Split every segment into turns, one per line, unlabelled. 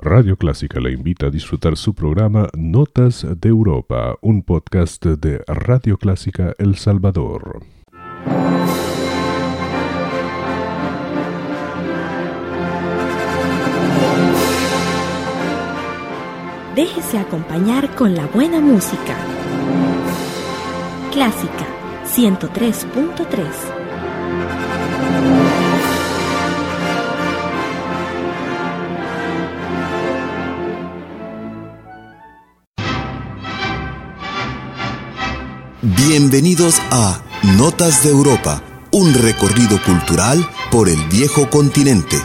Radio Clásica le invita a disfrutar su programa Notas de Europa, un podcast de Radio Clásica El Salvador.
Déjese acompañar con la buena música. Clásica 103.3.
Bienvenidos a Notas de Europa, un recorrido cultural por el viejo continente.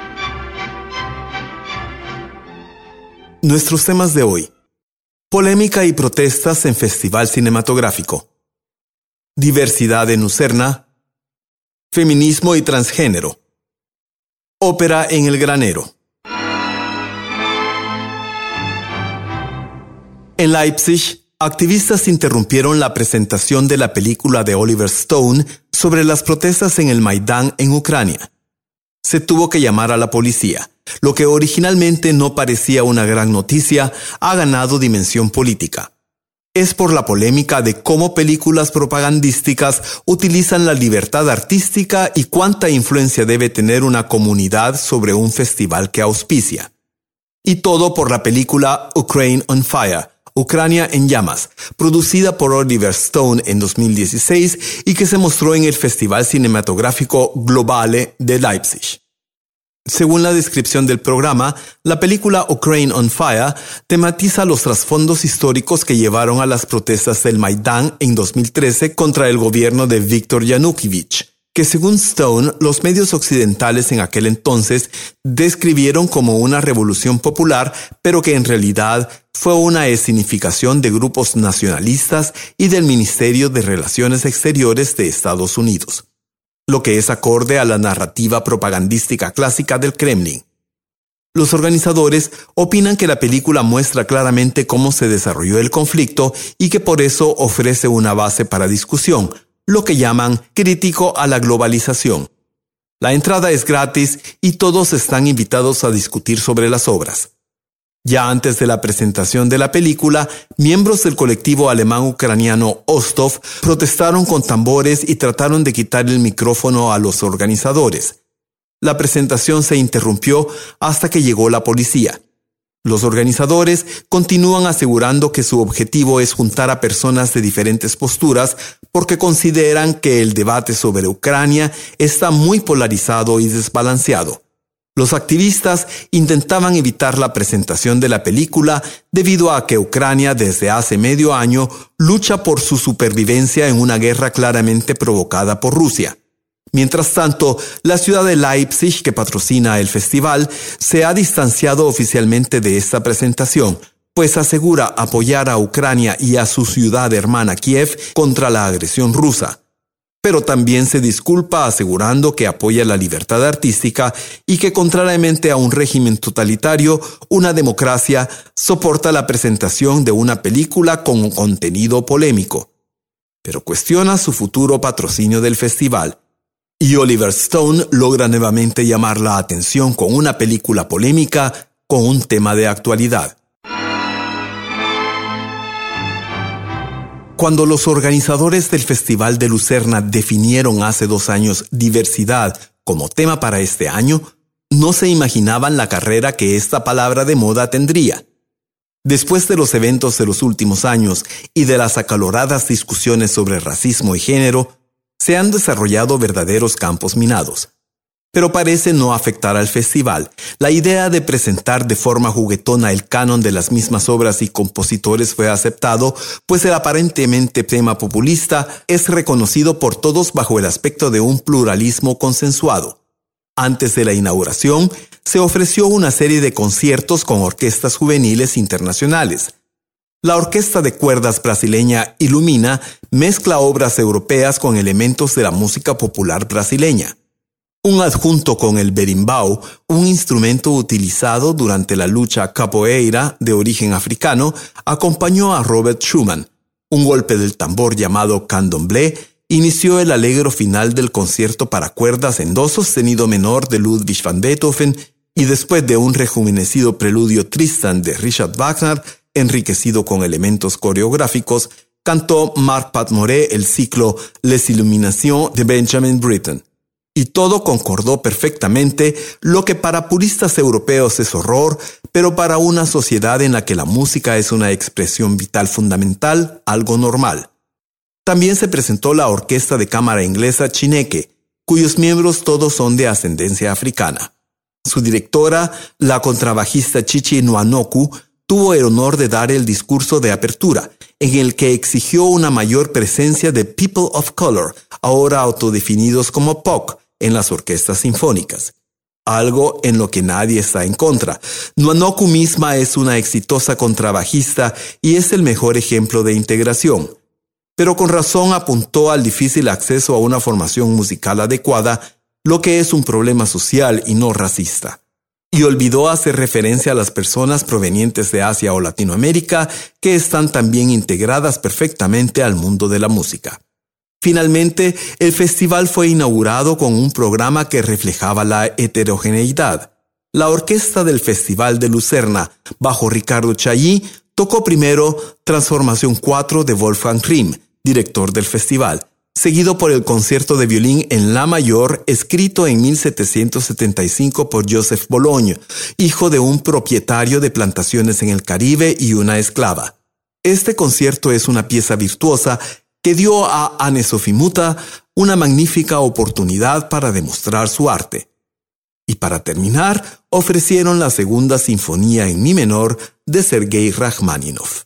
Nuestros temas de hoy: polémica y protestas en Festival Cinematográfico, diversidad en Lucerna, feminismo y transgénero, ópera en el granero. En Leipzig, activistas interrumpieron la presentación de la película de Oliver Stone sobre las protestas en el Maidán en Ucrania. Se tuvo que llamar a la policía. Lo que originalmente no parecía una gran noticia ha ganado dimensión política. Es por la polémica de cómo películas propagandísticas utilizan la libertad artística y cuánta influencia debe tener una comunidad sobre un festival que auspicia. Y todo por la película Ukraine on Fire, Ucrania en llamas, producida por Oliver Stone en 2016 y que se mostró en el Festival Cinematográfico Globale de Leipzig. Según la descripción del programa, la película Ukraine on Fire tematiza los trasfondos históricos que llevaron a las protestas del Maidán en 2013 contra el gobierno de Viktor Yanukovych, que según Stone, los medios occidentales en aquel entonces describieron como una revolución popular, pero que en realidad fue una escenificación de grupos nacionalistas y del Ministerio de Relaciones Exteriores de Estados Unidos, lo que es acorde a la narrativa propagandística clásica del Kremlin. Los organizadores opinan que la película muestra claramente cómo se desarrolló el conflicto y que por eso ofrece una base para discusión, lo que llaman crítico a la globalización. La entrada es gratis y todos están invitados a discutir sobre las obras. Ya antes de la presentación de la película, miembros del colectivo alemán-ucraniano Ostov protestaron con tambores y trataron de quitar el micrófono a los organizadores. La presentación se interrumpió hasta que llegó la policía. Los organizadores continúan asegurando que su objetivo es juntar a personas de diferentes posturas porque consideran que el debate sobre Ucrania está muy polarizado y desbalanceado. Los activistas intentaban evitar la presentación de la película debido a que Ucrania desde hace medio año lucha por su supervivencia en una guerra claramente provocada por Rusia. Mientras tanto, la ciudad de Leipzig, que patrocina el festival, se ha distanciado oficialmente de esta presentación, pues asegura apoyar a Ucrania y a su ciudad hermana Kiev contra la agresión rusa. Pero también se disculpa asegurando que apoya la libertad artística y que, contrariamente a un régimen totalitario, una democracia soporta la presentación de una película con contenido polémico. Pero cuestiona su futuro patrocinio del festival. Y Oliver Stone logra nuevamente llamar la atención con una película polémica con un tema de actualidad. Cuando los organizadores del Festival de Lucerna definieron hace 2 años diversidad como tema para este año, no se imaginaban la carrera que esta palabra de moda tendría. Después de los eventos de los últimos años y de las acaloradas discusiones sobre racismo y género, se han desarrollado verdaderos campos minados. Pero parece no afectar al festival. La idea de presentar de forma juguetona el canon de las mismas obras y compositores fue aceptado, pues el aparentemente tema populista es reconocido por todos bajo el aspecto de un pluralismo consensuado. Antes de la inauguración, se ofreció una serie de conciertos con orquestas juveniles internacionales. La orquesta de cuerdas brasileña Ilumina mezcla obras europeas con elementos de la música popular brasileña. Un adjunto con el berimbau, un instrumento utilizado durante la lucha capoeira de origen africano, acompañó a Robert Schumann. Un golpe del tambor llamado candomblé inició el allegro final del concierto para cuerdas en do sostenido menor de Ludwig van Beethoven y después de un rejuvenecido preludio Tristan de Richard Wagner, enriquecido con elementos coreográficos, cantó Marc Patmore el ciclo Les Illuminations de Benjamin Britten. Y todo concordó perfectamente, lo que para puristas europeos es horror, pero para una sociedad en la que la música es una expresión vital fundamental, algo normal. También se presentó la orquesta de cámara inglesa Chineke, cuyos miembros todos son de ascendencia africana. Su directora, la contrabajista Chichi Nwanoku, tuvo el honor de dar el discurso de apertura, en el que exigió una mayor presencia de People of Color, ahora autodefinidos como POC, en las orquestas sinfónicas. Algo en lo que nadie está en contra. Nwanoku misma es una exitosa contrabajista y es el mejor ejemplo de integración. Pero con razón apuntó al difícil acceso a una formación musical adecuada, lo que es un problema social y no racista. Y olvidó hacer referencia a las personas provenientes de Asia o Latinoamérica que están también integradas perfectamente al mundo de la música. Finalmente, el festival fue inaugurado con un programa que reflejaba la heterogeneidad. La orquesta del Festival de Lucerna, bajo Ricardo Chailly, tocó primero Transformación 4 de Wolfgang Rihm, director del festival, seguido por el concierto de violín en la mayor, escrito en 1775 por Joseph Bologne, hijo de un propietario de plantaciones en el Caribe y una esclava. Este concierto es una pieza virtuosa que dio a Anne Sofimuta una magnífica oportunidad para demostrar su arte. Y para terminar, ofrecieron la segunda sinfonía en mi menor de Sergei Rachmaninoff.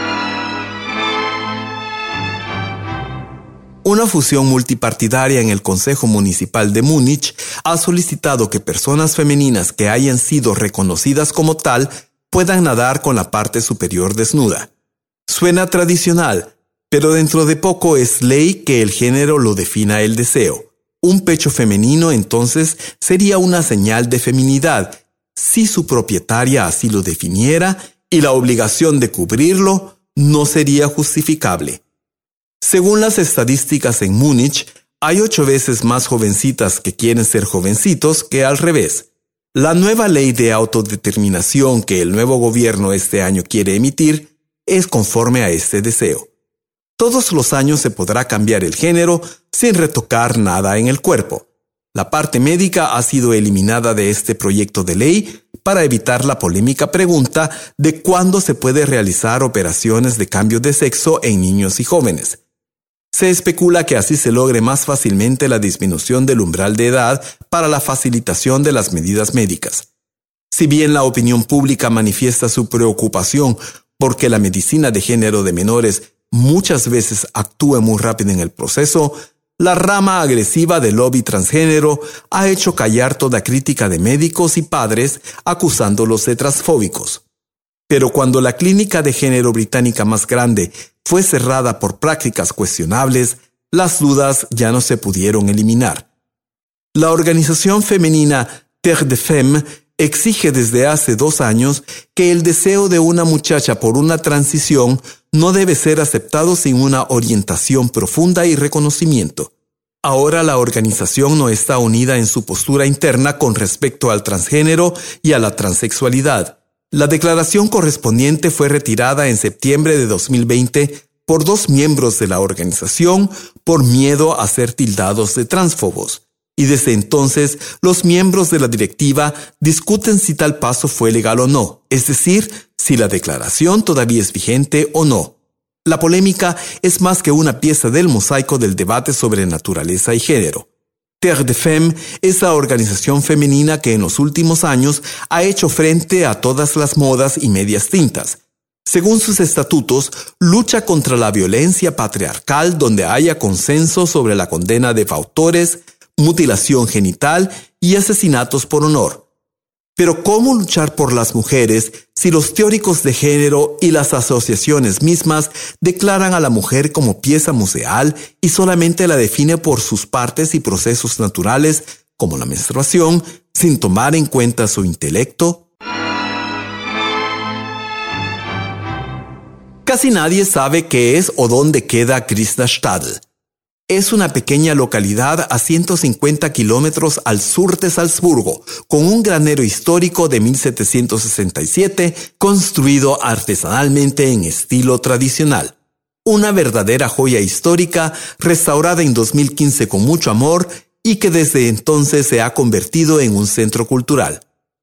Una fusión multipartidaria en el Consejo Municipal de Múnich ha solicitado que personas femeninas que hayan sido reconocidas como tal puedan nadar con la parte superior desnuda. Suena tradicional, pero dentro de poco es ley que el género lo defina el deseo. Un pecho femenino entonces sería una señal de feminidad, si su propietaria así lo definiera, y la obligación de cubrirlo no sería justificable. Según las estadísticas en Múnich, hay 8 veces más jovencitas que quieren ser jovencitos que al revés. La nueva ley de autodeterminación que el nuevo gobierno este año quiere emitir es conforme a este deseo. Todos los años se podrá cambiar el género sin retocar nada en el cuerpo. La parte médica ha sido eliminada de este proyecto de ley para evitar la polémica pregunta de cuándo se puede realizar operaciones de cambio de sexo en niños y jóvenes. Se especula que así se logre más fácilmente la disminución del umbral de edad para la facilitación de las medidas médicas. Si bien la opinión pública manifiesta su preocupación porque la medicina de género de menores muchas veces actúa muy rápido en el proceso, la rama agresiva del lobby transgénero ha hecho callar toda crítica de médicos y padres acusándolos de transfóbicos. Pero cuando la clínica de género británica más grande fue cerrada por prácticas cuestionables, las dudas ya no se pudieron eliminar. La organización femenina Terre de Femmes exige desde hace 2 años que el deseo de una muchacha por una transición no debe ser aceptado sin una orientación profunda y reconocimiento. Ahora la organización no está unida en su postura interna con respecto al transgénero y a la transexualidad. La declaración correspondiente fue retirada en septiembre de 2020 por 2 miembros de la organización por miedo a ser tildados de transfobos. Y desde entonces, los miembros de la directiva discuten si tal paso fue legal o no, es decir, si la declaración todavía es vigente o no. La polémica es más que una pieza del mosaico del debate sobre naturaleza y género. Terre de Femmes es la organización femenina que en los últimos años ha hecho frente a todas las modas y medias tintas. Según sus estatutos, lucha contra la violencia patriarcal donde haya consenso sobre la condena de fautores, mutilación genital y asesinatos por honor. Pero ¿cómo luchar por las mujeres si los teóricos de género y las asociaciones mismas declaran a la mujer como pieza museal y solamente la define por sus partes y procesos naturales, como la menstruación, sin tomar en cuenta su intelecto? Casi nadie sabe qué es o dónde queda Krishna Stadl. Es una pequeña localidad a 150 kilómetros al sur de Salzburgo, con un granero histórico de 1767 construido artesanalmente en estilo tradicional. Una verdadera joya histórica restaurada en 2015 con mucho amor y que desde entonces se ha convertido en un centro cultural.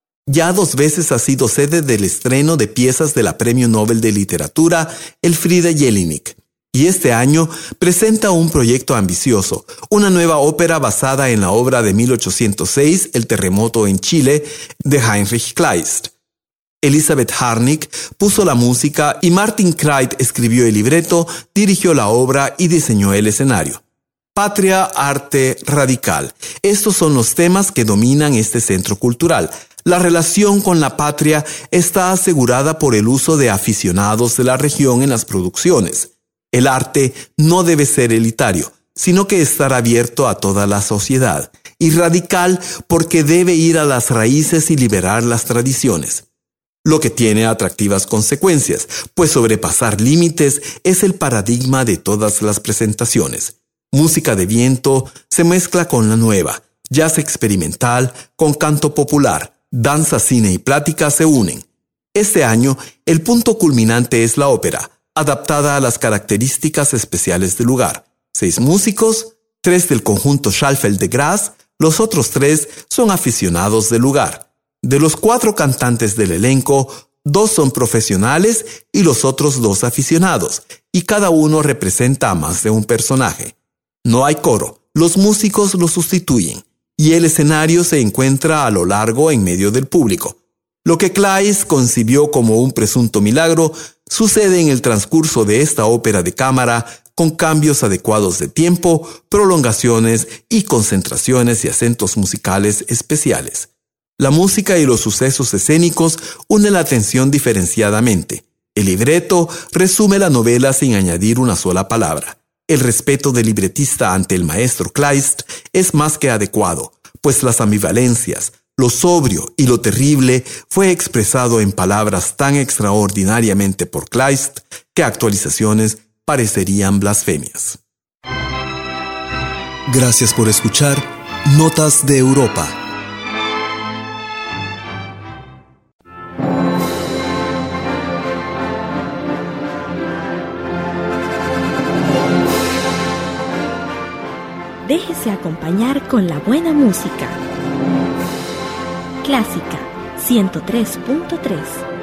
Ya 2 veces ha sido sede del estreno de piezas de la Premio Nobel de Literatura Elfriede Jelinek. Y este año presenta un proyecto ambicioso, una nueva ópera basada en la obra de 1806, El terremoto en Chile, de Heinrich Kleist. Elisabeth Harnick puso la música y Martin Kreit escribió el libreto, dirigió la obra y diseñó el escenario. Patria, arte, radical. Estos son los temas que dominan este centro cultural. La relación con la patria está asegurada por el uso de aficionados de la región en las producciones. El arte no debe ser elitario, sino que estar abierto a toda la sociedad, y radical porque debe ir a las raíces y liberar las tradiciones. Lo que tiene atractivas consecuencias, pues sobrepasar límites es el paradigma de todas las presentaciones. Música de viento se mezcla con la nueva, jazz experimental con canto popular, danza, cine y plática se unen. Este año, el punto culminante es la ópera, adaptada a las características especiales del lugar. 6 músicos, 3 del conjunto Schalfeld de Graz, los otros 3 son aficionados del lugar. De los 4 cantantes del elenco, 2 son profesionales y los otros 2 aficionados, y cada uno representa a más de un personaje. No hay coro, los músicos lo sustituyen, y el escenario se encuentra a lo largo en medio del público. Lo que Kleist concibió como un presunto milagro sucede en el transcurso de esta ópera de cámara con cambios adecuados de tiempo, prolongaciones y concentraciones y acentos musicales especiales. La música y los sucesos escénicos unen la atención diferenciadamente. El libreto resume la novela sin añadir una sola palabra. El respeto del libretista ante el maestro Kleist es más que adecuado, pues las ambivalencias, lo sobrio y lo terrible fue expresado en palabras tan extraordinariamente por Kleist que actualizaciones parecerían blasfemias. Gracias por escuchar Notas de Europa.
Déjese acompañar con la buena música. Clásica 103.3.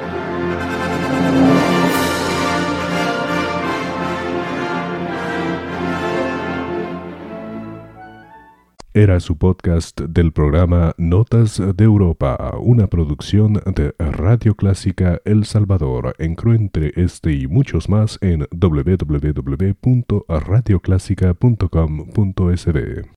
Era su podcast del programa Notas de Europa, una producción de Radio Clásica El Salvador. Encuentre este y muchos más en www.radioclásica.com.sb.